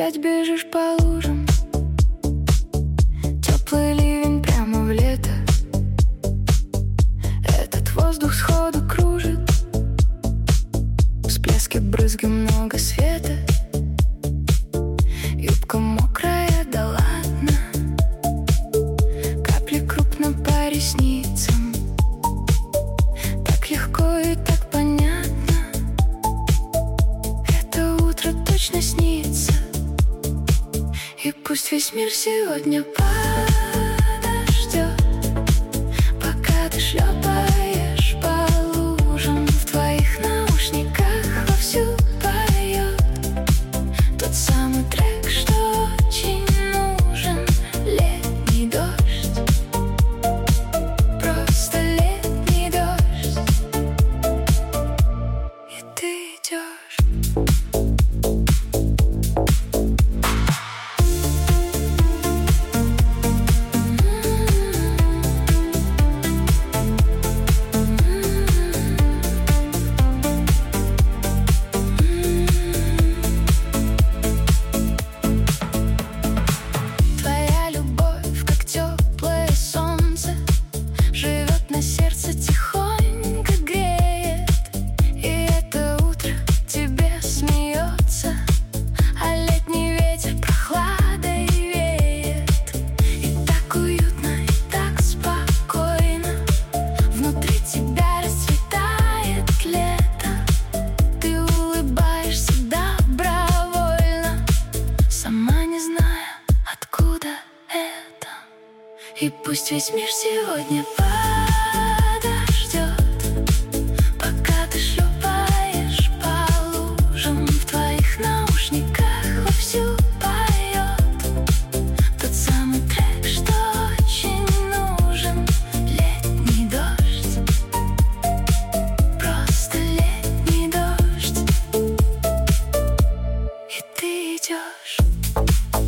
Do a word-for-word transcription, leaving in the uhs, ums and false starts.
опять бежишь по лужам. Теплый ливень прямо в лето. Этот воздух сходу кружит. Всплески, брызги, много света. Юбка мокрая, да ладно. Капли крупно по ресницам. Так легко и так понятно. Это утро точно снится. И пусть весь мир сегодня подождет, пока ты шлепаешь по лужам. В твоих наушниках вовсю поет тот самый трек, что очень нужен. Летний дождь, просто летний дождь. И ты идешь. Сердце тихонько греет, и это утро тебе смеется, а летний ветер прохладой веет. И так уютно, и так спокойно. Внутри тебя расцветает лето. Ты улыбаешься добровольно, сама не зная, откуда это. И пусть весь мир сегодня подождет, пока ты шлепаешь по лужам. В твоих наушниках вовсю поет тот самый трек, что очень нужен. Летний дождь, просто летний дождь. И ты идешь.